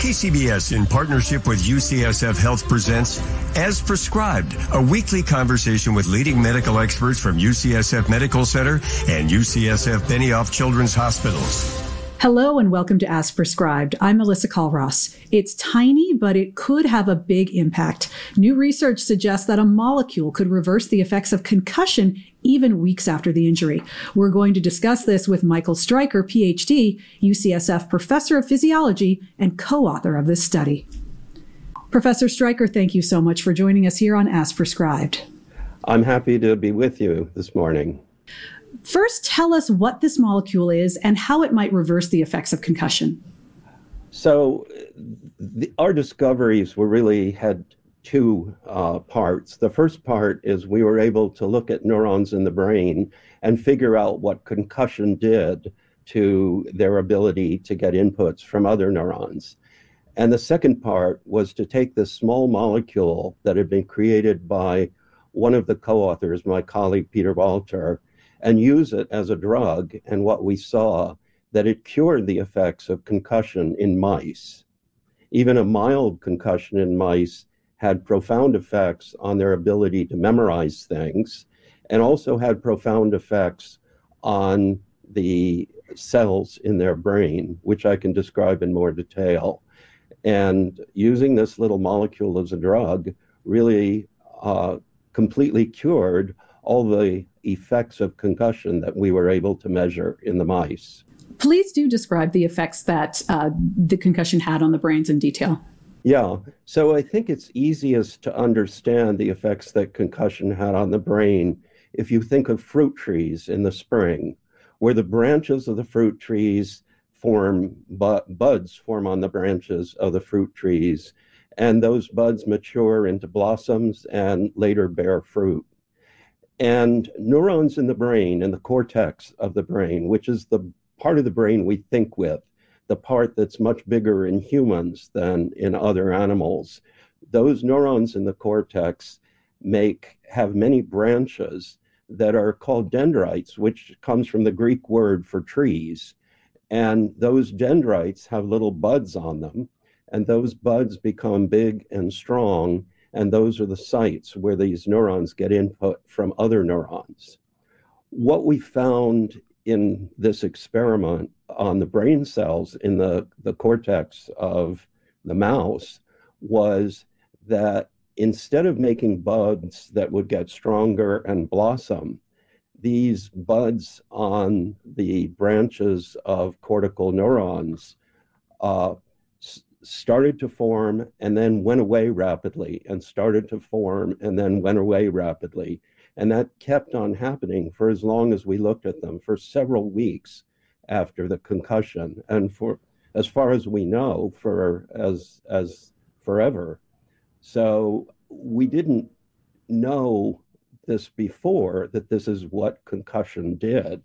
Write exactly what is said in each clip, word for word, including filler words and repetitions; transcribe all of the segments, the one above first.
K C B S, in partnership with U C S F Health, presents As Prescribed, a weekly conversation with leading medical experts from U C S F Medical Center and U C S F Benioff Children's Hospitals. Hello and welcome to As Prescribed. I'm Melissa Colross. It's tiny, but it could have a big impact. New research suggests that a molecule could reverse the effects of concussion even weeks after the injury. We're going to discuss this with Michael Stryker, P H D, U C S F Professor of Physiology and co-author of this study. Professor Stryker, thank you so much for joining us here on As Prescribed. I'm happy to be with you this morning. First, tell us what this molecule is and how it might reverse the effects of concussion. So the, our discoveries were really had two uh, parts. The first part is we were able to look at neurons in the brain and figure out what concussion did to their ability to get inputs from other neurons. And the second part was to take this small molecule that had been created by one of the co-authors, my colleague Peter Walter, and use it as a drug. And what we saw, that it cured the effects of concussion in mice. Even a mild concussion in mice had profound effects on their ability to memorize things, and also had profound effects on the cells in their brain, which I can describe in more detail. And using this little molecule as a drug really uh, completely cured all the effects of concussion that we were able to measure in the mice. Please do describe the effects that uh, the concussion had on the brains in detail. Yeah, so I think it's easiest to understand the effects that concussion had on the brain if you think of fruit trees in the spring, where the branches of the fruit trees form, bu- buds form on the branches of the fruit trees, and those buds mature into blossoms and later bear fruit. And neurons in the brain, in the cortex of the brain, which is the part of the brain we think with, the part that's much bigger in humans than in other animals, those neurons in the cortex make have many branches that are called dendrites, which comes from the Greek word for trees. And those dendrites have little buds on them, and those buds become big and strong. And those are the sites where these neurons get input from other neurons. What we found in this experiment on the brain cells in the, the cortex of the mouse was that instead of making buds that would get stronger and blossom, these buds on the branches of cortical neurons uh, started to form and then went away rapidly, and started to form and then went away rapidly. And that kept on happening for as long as we looked at them, for several weeks after the concussion. And for as far as we know, for as as forever. So we didn't know this before, that this is what concussion did.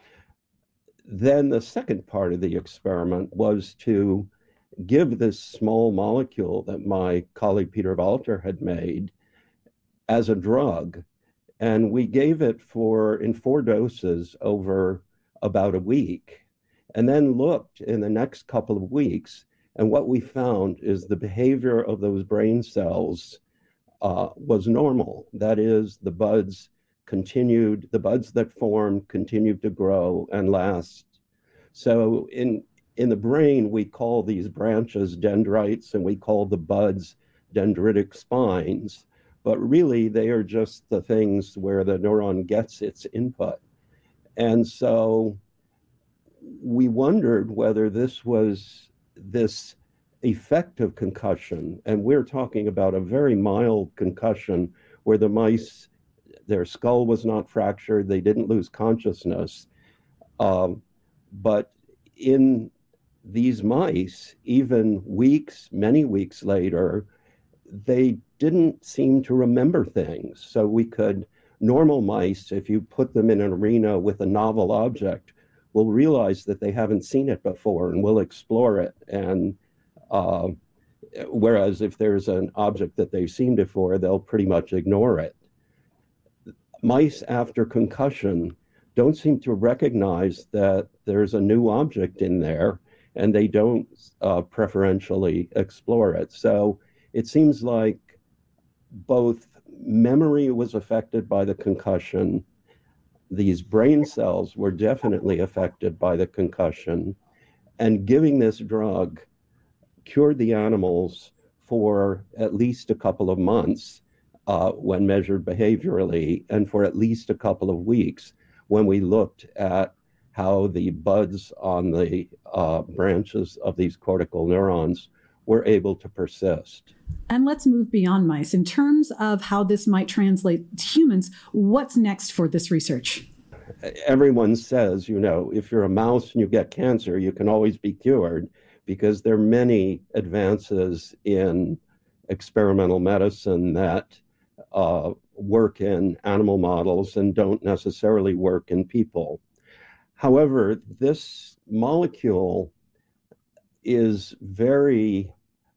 Then the second part of the experiment was to give this small molecule that my colleague Peter Walter had made as a drug. And we gave it for in four doses over about a week, and then looked in the next couple of weeks. And what we found is the behavior of those brain cells uh, was normal. That is, the buds continued, the buds that formed continued to grow and last. So in In the brain, we call these branches dendrites, and we call the buds dendritic spines. But really, they are just the things where the neuron gets its input. And so we wondered whether this was this effect of concussion. And we're talking about a very mild concussion where the mice, their skull was not fractured, they didn't lose consciousness. Um, but in these mice, even weeks, many weeks later, they didn't seem to remember things. So we could, normal mice, if you put them in an arena with a novel object, will realize that they haven't seen it before and will explore it. And uh, whereas if there's an object that they've seen before, they'll pretty much ignore it. Mice after concussion don't seem to recognize that there's a new object in there, and they don't uh, preferentially explore it. So it seems like both memory was affected by the concussion, these brain cells were definitely affected by the concussion, and giving this drug cured the animals for at least a couple of months uh, when measured behaviorally, and for at least a couple of weeks when we looked at how the buds on the uh, branches of these cortical neurons were able to persist. And let's move beyond mice. In terms of how this might translate to humans, what's next for this research? Everyone says, you know, if you're a mouse and you get cancer, you can always be cured, because there are many advances in experimental medicine that uh, work in animal models and don't necessarily work in people. However, this molecule is very,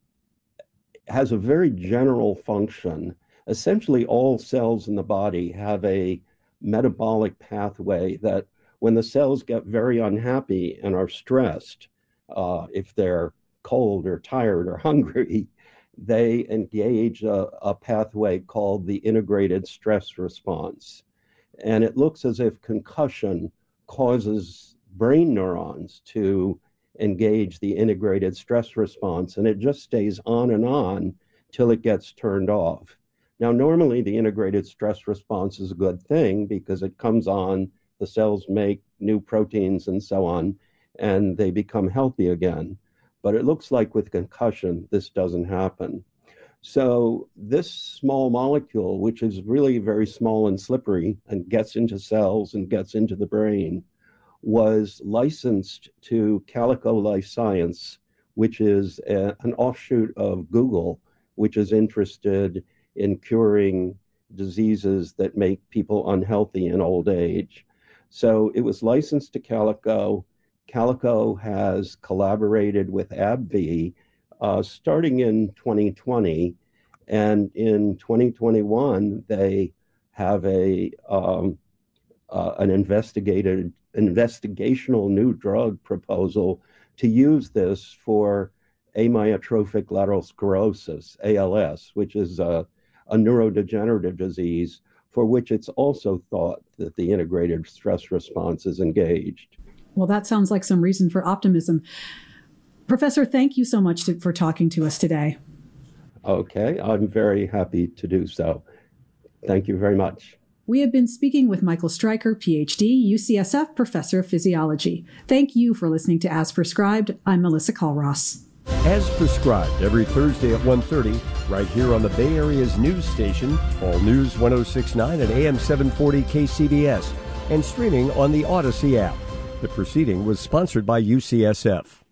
has a very general function. Essentially, all cells in the body have a metabolic pathway that when the cells get very unhappy and are stressed, uh, if they're cold or tired or hungry, they engage a, a pathway called the integrated stress response. And it looks as if concussion causes brain neurons to engage the integrated stress response, and it just stays on and on till it gets turned off. Now, normally the integrated stress response is a good thing because it comes on, the cells make new proteins and so on, and they become healthy again. But it looks like with concussion, this doesn't happen. So this small molecule, which is really very small and slippery and gets into cells and gets into the brain, was licensed to Calico Life Science, which is a, an offshoot of Google, which is interested in curing diseases that make people unhealthy in old age. So it was licensed to Calico. Calico has collaborated with AbbVie uh, starting in twenty twenty, and in twenty twenty-one they have a um, uh, an investigated investigational new drug proposal to use this for amyotrophic lateral sclerosis, A L S, which is a, a neurodegenerative disease for which it's also thought that the integrated stress response is engaged. Well, that sounds like some reason for optimism. Professor, thank you so much to, for talking to us today. Okay, I'm very happy to do so. Thank you very much. We have been speaking with Michael Stryker, P H D, U C S F Professor of Physiology. Thank you for listening to As Prescribed. I'm Melissa Colross. As Prescribed, every Thursday at one thirty, right here on the Bay Area's news station, All News one oh six point nine and A M seven forty K C B S, and streaming on the Odyssey app. The proceeding was sponsored by U C S F.